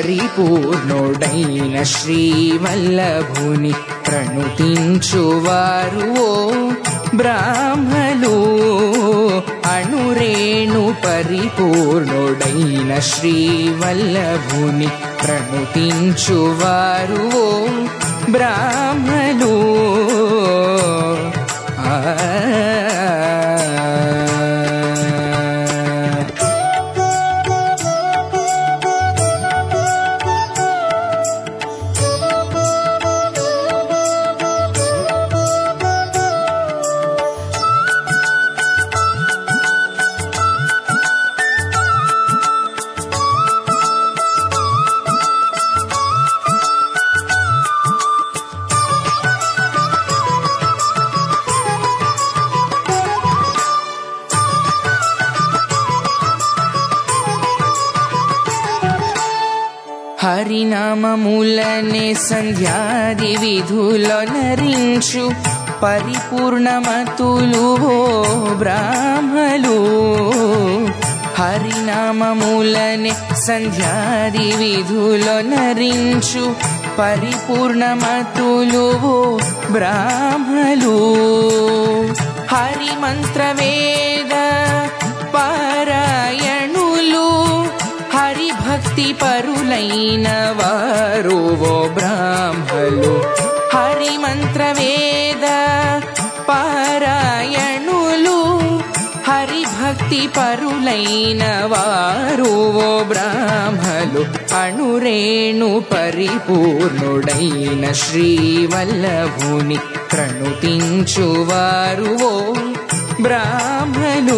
పరిపూర్ణుడైన శ్రీవల్లభుని ప్రణుతించువారు ఓ బ్రాహ్మలు. అణురేణు పరిపూర్ణుడైన శ్రీవల్లభుని ప్రణుతించువారు ఓ బ్రాహ్మలు. హరినామములనే సంధ్యాది విధులొనరించు పరిపూర్ణమతులు ఓ బ్రాహ్మలు. హరినామములనే సంధ్యాది విధులొనరించు పరిపూర్ణమతులు ఓ బ్రాహ్మలు. హరిమంత్రవేద పారాయణులు హరిభక్తి పరులైన వారు ఓ బ్రాహ్మలు. హరిమంత్రవేద పారాయణులు హరిభక్తి పరులైన వారు ఓ బ్రాహ్మలు. అణురేణు పరిపూర్ణుడైన శ్రీవల్లభుని ప్రణుతించువారు ఓ బ్రాహ్మలు.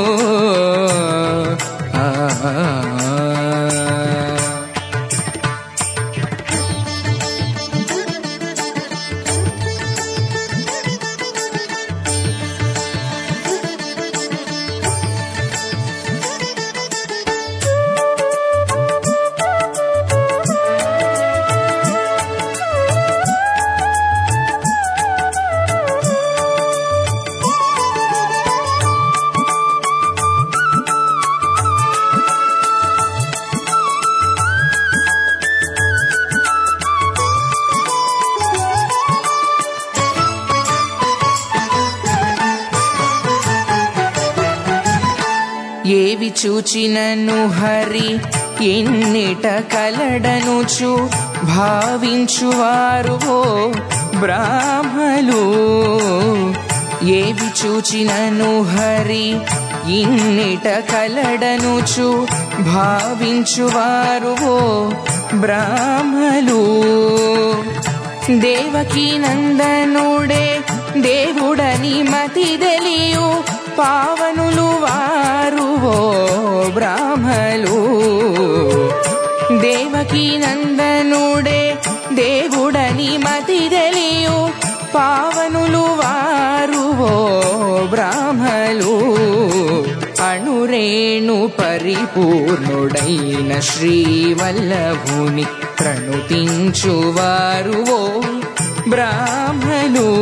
ఏవి చూచినను హరి ఎన్నిట కలడనుచు భావించువారు ఓ బ్రాహ్మలు. ఏవి చూచినను హరి ఇన్నిట కలడనుచు భావించువారు ఓ బ్రాహ్మలు. దేవకీ నందనుడే దేవుడని మతి తెలియు పావనులు వారు ఓ బ్రాహ్మలు. దేవకీ నందనుడే దేవుడని మతి తెలియు పావనులు వారు ఓ బ్రాహ్మలు. అణురేణు పరిపూర్ణుడైన శ్రీవల్లభుని ప్రణుతించువారు ఓ బ్రాహ్మలు.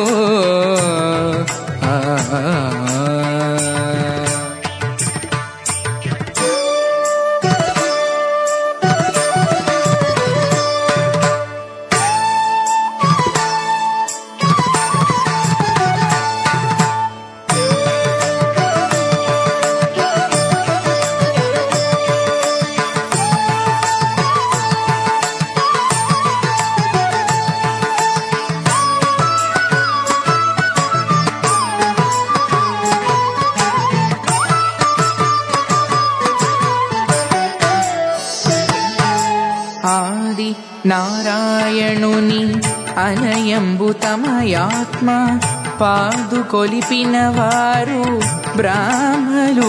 ఆది నారాయణుని అనయంబు తమయాత్మ పాదుకొలిపిన వారు బ్రాహ్మలు.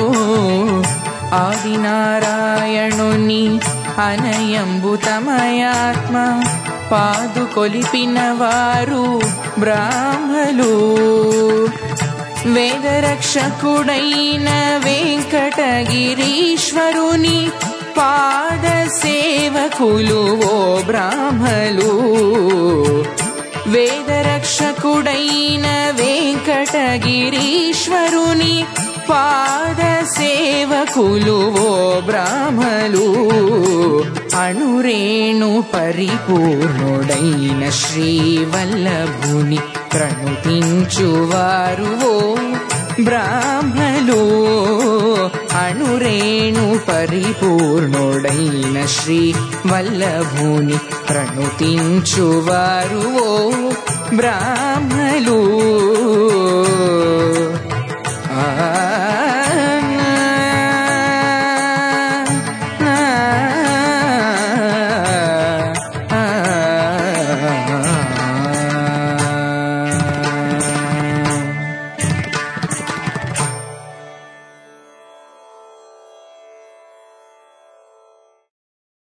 ఆది నారాయణుని అనయంబు తమయాత్మ పాదుకొలిపిన వారు బ్రాహ్మలు. వేదరక్షకుడైన వెంకటగిరీశ్వరుని పాద సేవకులు ఓ బ్రాహ్మలు. వేదరక్షకుడైన వెంకటగిరీశ్వరుని పాద సేవకులు ఓ బ్రాహ్మలు. అణురేణు పరిపూర్ణుడైన శ్రీవల్లభుని ప్రణుతించువారు ఓ బ్రాహ్మలు. అణురేణు పరిపూర్ణుడైన శ్రీవల్లభుని ప్రణుతించువారు ఓ బ్రాహ్మలు.